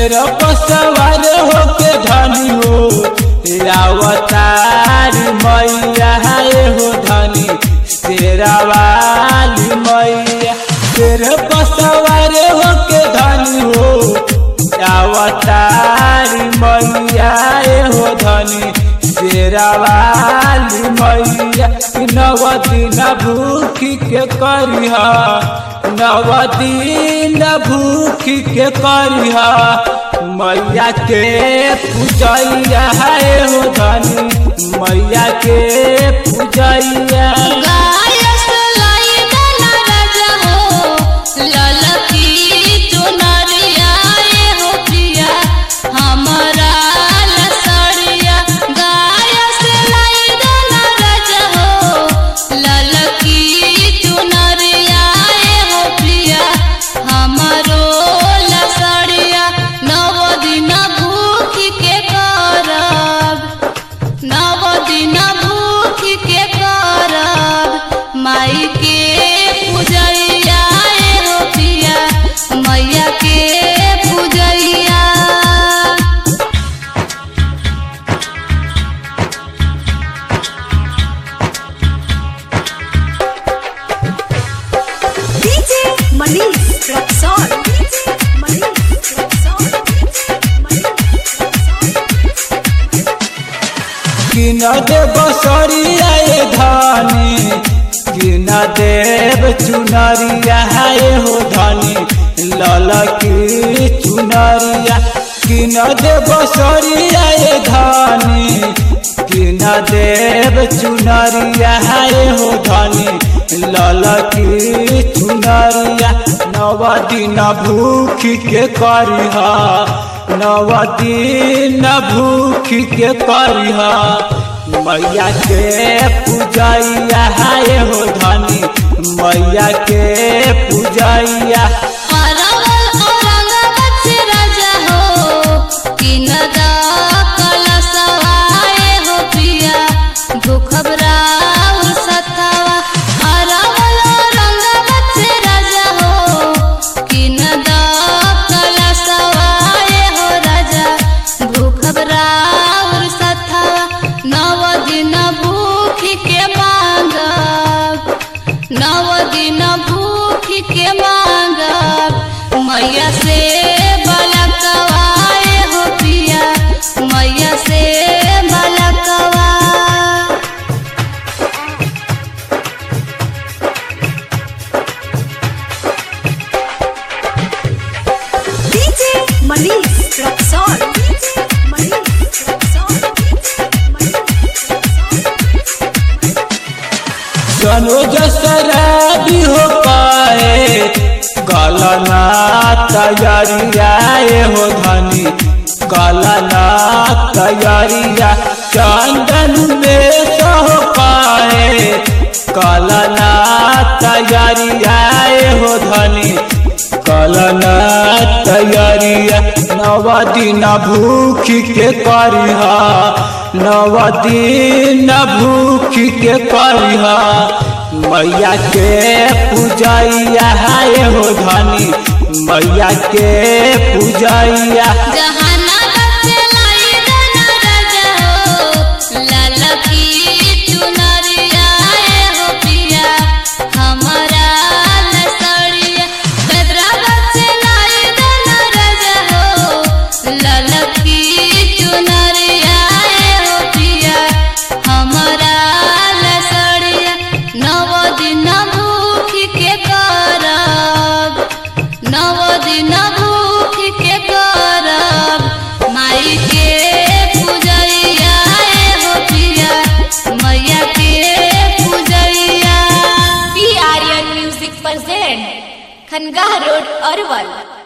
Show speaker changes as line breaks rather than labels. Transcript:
शेर पर सवार होके धनी हो अवतारी मैया हो धनी शेरावाली मैया। शेर पर सवार होके धनी हो अवतारी मैया हो धनी शेरावाली मैया। नव दिन भूखी के करिह नव दिन भूखी के करिह मैया के पूजैया हो धनी मैया के पूजैया।
माई के पूजैया हो पिया मैया के पूजैया।
डीजे मनीष रक्सौल
किन देव सरिया धनी किन देव चुनरिया हो धनी ललकी चुनरिया। किन देव सरिया धनी किन देव चुनरिया हो धनी ललकी चुनरिया। नव दिन भूखी के करिह नव दिन भूखी के करिह मैया के पूजैया हो धनी मैया के पूजैया।
नव दिन भूखी के मांगब मैया से बलकवाए हो पिया मैया से बलकवा।
डीजे मनीष रक्सौल
सनोज शराबी हो पाए गलना तैयारिया हो धनी गलना तैयारिया। चंदन में हो पाए गलना तैयारिया हो धनी गलना तैयारिया। नव दिन भूखी के करिह नव दिन भूखी के करिह मैया के पूजैया हो धनी मैया के पूजैया।
खनगाह रोड अरवल।